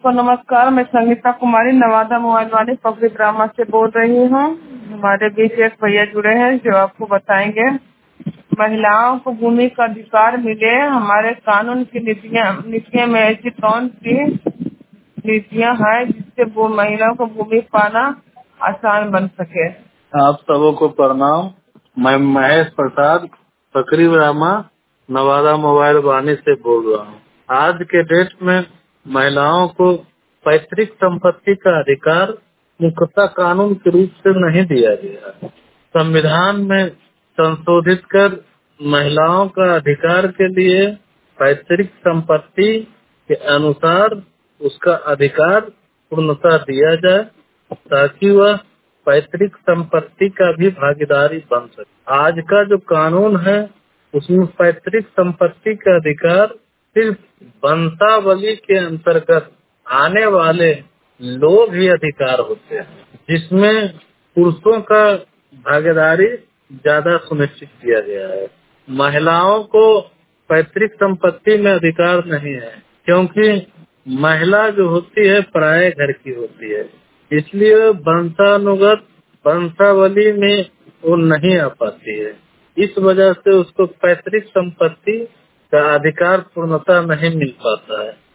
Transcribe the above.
तो नमस्कार, मैं संगीता कुमारी नवादा मोबाइल वाले पब्लिक ड्रामा से बोल रही हूँ। हमारे बीच एक भैया जुड़े हैं जो आपको बताएंगे। महिलाओं को भूमि का अधिकार मिले, हमारे कानून की नीतियों में ऐसी कौन सी नीतियाँ हैं जिससे वो महिलाओं को भूमि पाना आसान बन सके। आप सबों को प्रणाम। मैं महेश प्रसाद फकरी ब्राह्मा नवादा मोबाइल वाणी से बोल रहा हूँ। आज के डेट में महिलाओं को पैतृक संपत्ति का अधिकार मुख्यतः कानून के रूप से नहीं दिया गया है। संविधान में संशोधित कर महिलाओं का अधिकार के लिए पैतृक संपत्ति के अनुसार उसका अधिकार पूर्णतः दिया जाए ताकि वह पैतृक संपत्ति का भी भागीदारी बन सके। आज का जो कानून है उसमें पैतृक संपत्ति का अधिकार सिर्फ वंशावली के अंतर्गत आने वाले लोग ही अधिकार होते हैं, जिसमें पुरुषों का भागीदारी ज्यादा सुनिश्चित किया गया है। महिलाओं को पैतृक संपत्ति में अधिकार नहीं है, क्योंकि महिला जो होती है पराये घर की होती है, इसलिए वंशानुगत वंशावली में वो नहीं आ पाती है। इस वजह से उसको पैतृक संपत्ति का अधिकार पूर्णतः नहीं मिल पाता है।